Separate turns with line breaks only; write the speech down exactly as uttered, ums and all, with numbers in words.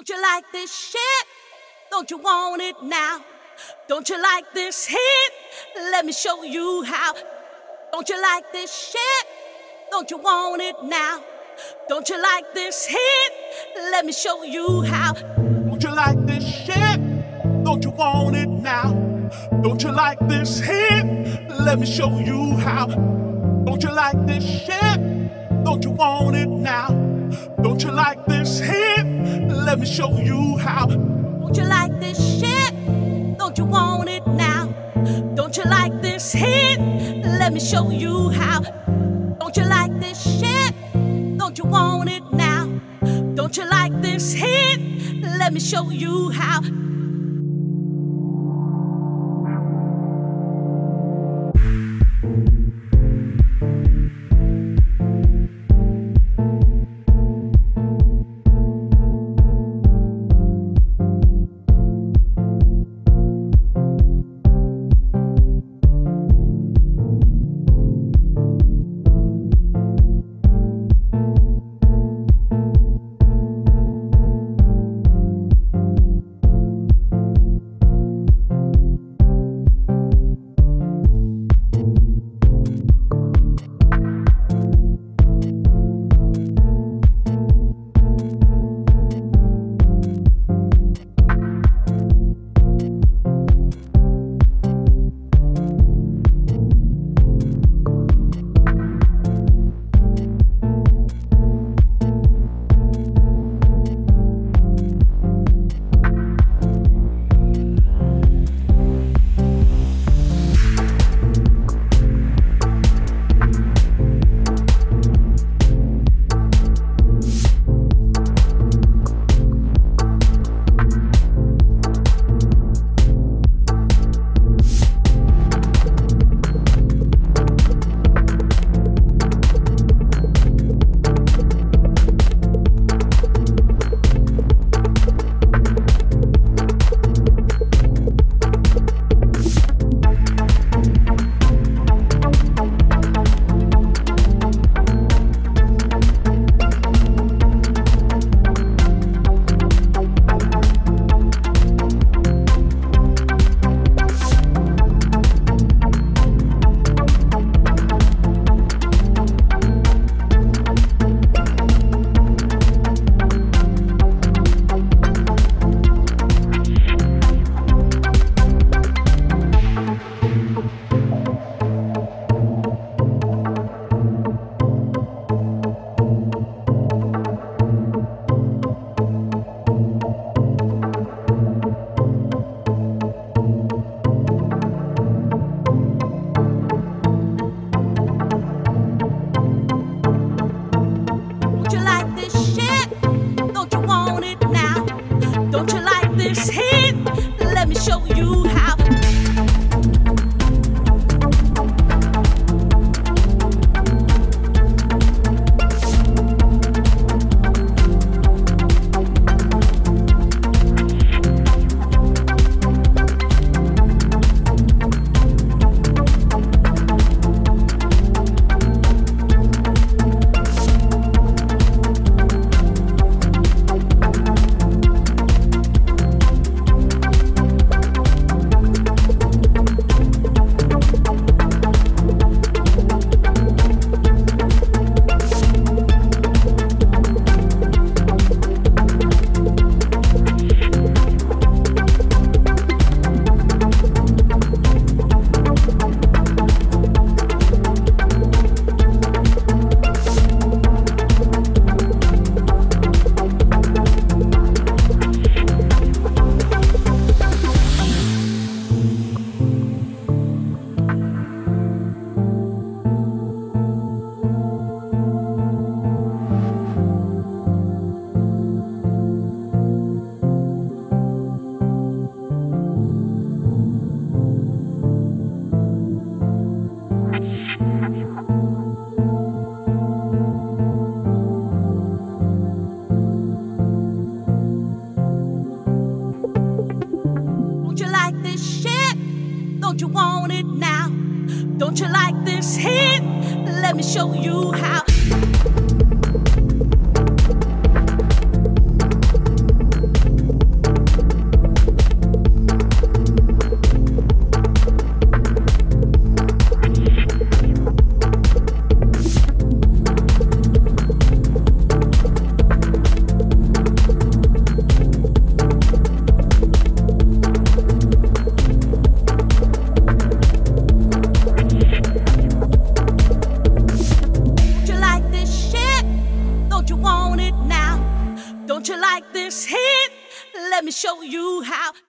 Don't you like this shit? Don't you want it now? Don't you like this hit? Let me show you how. Don't you like this shit? Don't you want it now? Don't you like this hit? Let me show you how.
Don't you like this shit? Don't you want it now? Don't you like this hit? Let me show you how. Don't you like this shit? Don't you want it now? Don't you like this hit? Let me show you how.
Don't you like this shit? Don't you want it now? Don't you like this hit? Let me show you how. Don't you like this shit? Don't you want it now? Don't you like this hit? Let me show you how. Don't you want it now? Don't you like this hit? Let me show you how. like this hit? Let me show you how.